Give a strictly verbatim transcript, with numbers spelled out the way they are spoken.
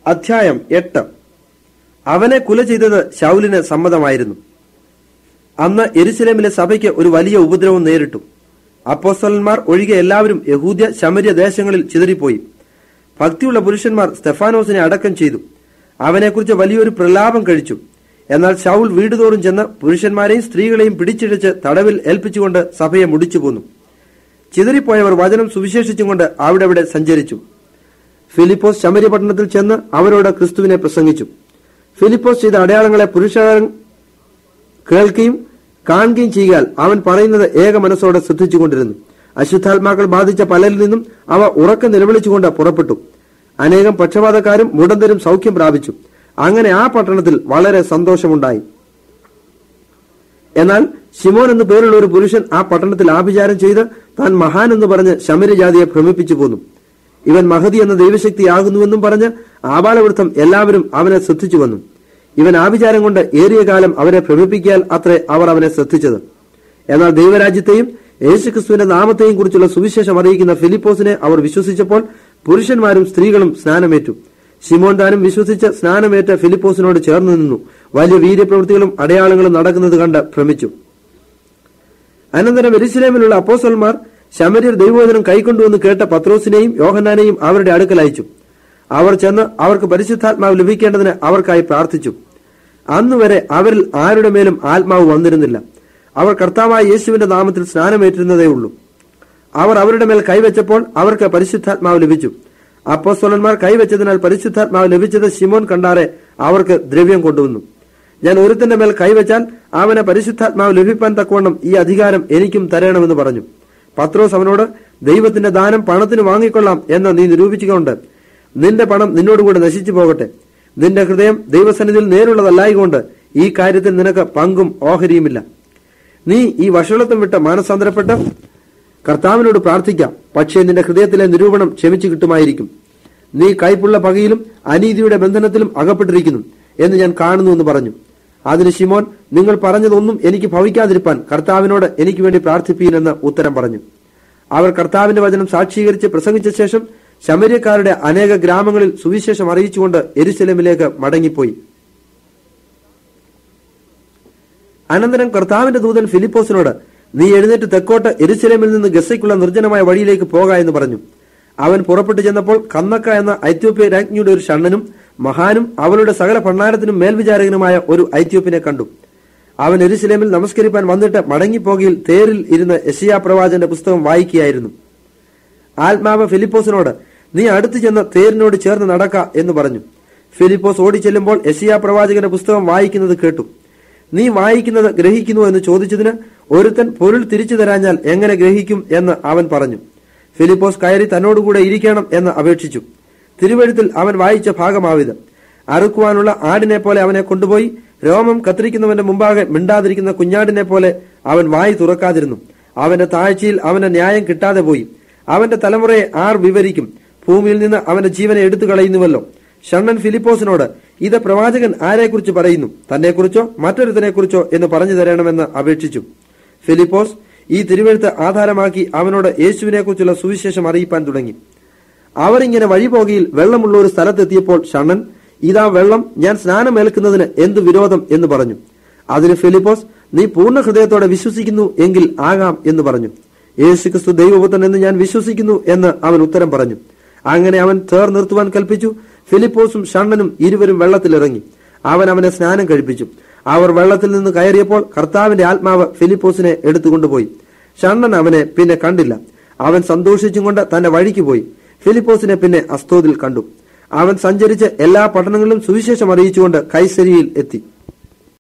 അധ്യായം എട്ട്. അവനെ കുല ചെയ്തത് ശൗലിന് സമ്മതമായിരുന്നു. അന്ന് യെരുശലേമിലെ സഭയ്ക്ക് ഒരു വലിയ ഉപദ്രവം നേരിട്ടു. അപ്പോസ്തലന്മാർ ഒഴികെ എല്ലാവരും യഹൂദ്യ ശമര്യ ദേശങ്ങളിൽ ചിതറിപ്പോയി. ഭക്തിയുള്ള പുരുഷന്മാർ സ്തെഫാനോസിനെ അടക്കം ചെയ്തു. അവനെക്കുറിച്ച് വലിയൊരു പ്രലാപം കഴിച്ചു. എന്നാൽ ശൗൽ വീടുതോറും ചെന്ന് പുരുഷന്മാരെയും സ്ത്രീകളെയും പിടിച്ചിടിച്ച് തടവിൽ ഏൽപ്പിച്ചുകൊണ്ട് സഭയെ മുടിച്ചു പോന്നു. ചിതറിപ്പോയവർ വചനം സുവിശേഷിച്ചുകൊണ്ട് അവിടെ അവിടെ സഞ്ചരിച്ചു. ഫിലിപ്പോസ് ശമര്യ പട്ടണത്തിൽ ചെന്ന് അവരോട് ക്രിസ്തുവിനെ പ്രസംഗിച്ചു. ഫിലിപ്പോസ് ചെയ്ത അടയാളങ്ങളെ പുരുഷാരം കേൾക്കുകയും കാണുകയും ചെയ്യാൽ അവൻ പറയുന്നത് ഏക മനസ്സോടെ ശ്രദ്ധിച്ചുകൊണ്ടിരുന്നു. അശുദ്ധാത്മാക്കൾ ബാധിച്ച പലരിൽ നിന്നും അവ ഉറക്കം നിലവിളിച്ചുകൊണ്ട് പുറപ്പെട്ടു. അനേകം പക്ഷപാതക്കാരും മുടന്തരും സൗഖ്യം പ്രാപിച്ചു. അങ്ങനെ ആ പട്ടണത്തിൽ വളരെ സന്തോഷമുണ്ടായി. എന്നാൽ ശിമോൻ എന്നു പേരുള്ള ഒരു പുരുഷൻ ആ പട്ടണത്തിൽ ആഭിചാരം ചെയ്ത് താൻ മഹാൻ എന്ന് പറഞ്ഞ് ശമര്യജാതിയെ ഭ്രമിപ്പിച്ചു പോന്നു. ഇവൻ മഹതി എന്ന ദൈവശക്തിയാകുന്നുവെന്നും പറഞ്ഞ് ആബാലവൃദ്ധം എല്ലാവരും അവനെ ശ്രദ്ധിച്ചു വന്നു. ഇവൻ ആഭിചാരം കൊണ്ട് ഏറിയ കാലം അവരെ ഭ്രമിപ്പിക്കാൻ അത്രേ അവർ അവനെ ശ്രദ്ധിച്ചത്. എന്നാൽ ദൈവരാജ്യത്തെയും യേശുക്രിസ്തുവിന്റെ നാമത്തെയും കുറിച്ചുള്ള സുവിശേഷം അറിയിക്കുന്ന ഫിലിപ്പോസിനെ അവർ വിശ്വസിച്ചപ്പോൾ പുരുഷന്മാരും സ്ത്രീകളും സ്നാനമേറ്റു. ശിമോൻ താനും വിശ്വസിച്ച് സ്നാനമേറ്റ ഫിലിപ്പോസിനോട് ചേർന്ന് നിന്നു. വലിയ വീര്യപ്രവൃത്തികളും അടയാളങ്ങളും നടക്കുന്നത് കണ്ട് ഭ്രമിച്ചു. അനന്തരം യെരുശലേമിലുള്ള അപ്പോസ്തലന്മാർ ശമര്യർ ദൈവവചനം കൈക്കൊണ്ടുവന്ന് കേട്ട പത്രോസിനെയും യോഹന്നാനെയും അവരുടെ അടുക്കൽ അയച്ചു. അവർ ചെന്ന് അവർക്ക് പരിശുദ്ധാത്മാവ് ലഭിക്കേണ്ടതിന് അവർക്കായി പ്രാർത്ഥിച്ചു. അന്നുവരെ അവരിൽ ആരുടെ മേലും ആത്മാവ് വന്നിരുന്നില്ല. അവർ കർത്താവായ യേശുവിന്റെ നാമത്തിൽ സ്നാനമേറ്റിരുന്നതേ ഉള്ളൂ. അവർ അവരുടെ മേൽ കൈവച്ചപ്പോൾ അവർക്ക് പരിശുദ്ധാത്മാവ് ലഭിച്ചു. അപ്പോസ്തലന്മാർ കൈവച്ചതിനാൽ പരിശുദ്ധാത്മാവ് ലഭിച്ചത് ശിമോൻ കണ്ടാറെ അവർക്ക് ദ്രവ്യം കൊണ്ടുവന്നു. ഞാൻ ഒരുത്തന്റെ മേൽ കൈവച്ചാൽ അവന് പരിശുദ്ധാത്മാവ് ലഭിപ്പാൻ തക്കവണ്ണം ഈ അധികാരം എനിക്കും തരണമെന്ന് പറഞ്ഞു. പത്രോസ് അവനോട്, ദൈവത്തിന്റെ ദാനം പണത്തിന് വാങ്ങിക്കൊള്ളാം എന്ന് നീ നിരൂപിച്ചുകൊണ്ട് നിന്റെ പണം നിന്നോടുകൂടെ നശിച്ചു പോകട്ടെ. നിന്റെ ഹൃദയം ദൈവസന്നിധിയിൽ നേരുള്ളതല്ലായികൊണ്ട് ഈ കാര്യത്തിൽ നിനക്ക് പങ്കും ഓഹരിയുമില്ല. നീ ഈ വഷളത്വം വിട്ട് മാനസാന്തരപ്പെട്ട് കർത്താവിനോട് പ്രാർത്ഥിക്കാം. പക്ഷേ നിന്റെ ഹൃദയത്തിലെ നിരൂപണം ക്ഷമിച്ചു കിട്ടുമായിരിക്കും. നീ കൈപ്പുള്ള പകയിലും അനീതിയുടെ ബന്ധനത്തിലും അകപ്പെട്ടിരിക്കുന്നു എന്ന് ഞാൻ കാണുന്നു എന്ന് പറഞ്ഞു. അതിന് ശിമോൻ, നിങ്ങൾ പറഞ്ഞതൊന്നും എനിക്ക് ഭവിക്കാതിരിപ്പാൻ കർത്താവിനോട് എനിക്ക് വേണ്ടി പ്രാർത്ഥിപ്പീനെന്ന് ഉത്തരം പറഞ്ഞു. അവർ കർത്താവിന്റെ വചനം സാക്ഷീകരിച്ച് പ്രസംഗിച്ച ശേഷം ശമര്യക്കാരുടെ അനേക ഗ്രാമങ്ങളിൽ സുവിശേഷം അറിയിച്ചുകൊണ്ട് യെരുശലേമിലേക്ക് മടങ്ങിപ്പോയി. അനന്തരം കർത്താവിന്റെ ദൂതൻ ഫിലിപ്പോസിനോട്, നീ എഴുന്നേറ്റ് തെക്കോട്ട് യെരുശലേമിൽ നിന്ന് ഗസയ്ക്കുള്ള നിർജ്ജനമായ വഴിയിലേക്ക് പോക എന്ന് പറഞ്ഞു. അവൻ പുറപ്പെട്ടു ചെന്നപ്പോൾ കന്നക്ക എന്ന ഐത്യോപ്യ രാജ്ഞിയുടെ ഒരു ഷണ്ണനും മഹാനും അവളുടെ സകല ഭണ്ഡാരത്തിനും മേൽവിചാരകനുമായ ഒരു ഐത്യോപ്യനെ കണ്ടു. അവൻ യെരുശലേമിൽ നമസ്കരിപ്പാൻ വന്നിട്ട് മടങ്ങിപ്പോകയിൽ തേരിൽ ഇരുന്ന് യെശയ്യാ പ്രവാചകന്റെ പുസ്തകം വായിക്കുകയായിരുന്നു. ആത്മാവ് ഫിലിപ്പോസിനോട്, നീ അടുത്തു ചെന്ന് തേരിനോട് ചേർന്ന് നടക്ക എന്ന് പറഞ്ഞു. ഫിലിപ്പോസ് ഓടിച്ചെല്ലുമ്പോൾ യെശയ്യാ പ്രവാചകന്റെ പുസ്തകം വായിക്കുന്നത് കേട്ടു. നീ വായിക്കുന്നത് ഗ്രഹിക്കുന്നു എന്ന് ചോദിച്ചതിന് ഒരുത്തൻ പൊരുൾ തിരിച്ചു തരാഞ്ഞാൽ എങ്ങനെ ഗ്രഹിക്കും എന്ന് അവൻ പറഞ്ഞു. ഫിലിപ്പോസ് കയറി തന്നോടുകൂടെ ഇരിക്കണം എന്ന് അപേക്ഷിച്ചു. തിരുവെഴുത്തിൽ അവൻ വായിച്ച ഭാഗമാവിത്: അറുക്കുവാനുള്ള ആടിനെ പോലെ അവനെ കൊണ്ടുപോയി രോമം കത്തിരിക്കുന്നവന്റെ മുമ്പാകെ മിണ്ടാതിരിക്കുന്ന കുഞ്ഞാടിനെ പോലെ അവൻ വായി തുറക്കാതിരുന്നു. അവന്റെ താഴ്ചയിൽ അവന്റെ ന്യായം കിട്ടാതെ പോയി. അവന്റെ തലമുറയെ ആർ വിവരിക്കും? ഭൂമിയിൽ നിന്ന് അവന്റെ ജീവനെ എടുത്തു കളയുന്നുവല്ലോ. ഷണ്ണൻ ഫിലിപ്പോസിനോട്, ഇത് പ്രവാചകൻ ആരെക്കുറിച്ച് പറയുന്നു, തന്നെക്കുറിച്ചോ മറ്റൊരുത്തനെക്കുറിച്ചോ എന്ന് പറഞ്ഞു തരണമെന്ന് അപേക്ഷിച്ചു. ഫിലിപ്പോസ് ഈ തിരുവെഴുത്ത് ആധാരമാക്കി അവനോട് യേശുവിനെ കുറിച്ചുള്ള സുവിശേഷം അറിയിപ്പാൻ തുടങ്ങി. അവർ ഇങ്ങനെ വഴിപോകയിൽ വെള്ളമുള്ള ഒരു സ്ഥലത്തെത്തിയപ്പോൾ ഷണ്ണൻ, ഇതാ വെള്ളം, ഞാൻ സ്നാനമേൽക്കുന്നതിന് എന്ത് വിരോധം എന്ന് പറഞ്ഞു. അതിന് ഫിലിപ്പോസ്, നീ പൂർണ്ണ ഹൃദയത്തോടെ വിശ്വസിക്കുന്നു എങ്കിൽ ആകാം എന്ന് പറഞ്ഞു. യേശുക്രിസ്തു ദൈവപുത്രൻ എന്ന് ഞാൻ വിശ്വസിക്കുന്നു എന്ന് അവൻ ഉത്തരം പറഞ്ഞു. അങ്ങനെ അവൻ തേർ നിർത്തുവാൻ കൽപ്പിച്ചു. ഫിലിപ്പോസും ഷണ്ണനും ഇരുവരും വെള്ളത്തിലിറങ്ങി. അവൻ അവനെ സ്നാനം കഴിപ്പിച്ചു. അവർ വെള്ളത്തിൽ നിന്ന് കയറിയപ്പോൾ കർത്താവിന്റെ ആത്മാവ് ഫിലിപ്പോസിനെ എടുത്തുകൊണ്ടുപോയി. ഷണ്ണൻ അവനെ പിന്നെ കണ്ടില്ല. അവൻ സന്തോഷിച്ചും കൊണ്ട് തന്റെ വഴിക്ക് പോയി. ഫിലിപ്പോസിനെ പിന്നെ അസ്തോദിൽ കണ്ടു. അവൻ സഞ്ചരിച്ച് എല്ലാ പട്ടണങ്ങളിലും സുവിശേഷം അറിയിച്ചുകൊണ്ട് കൈസരിയിൽ എത്തി.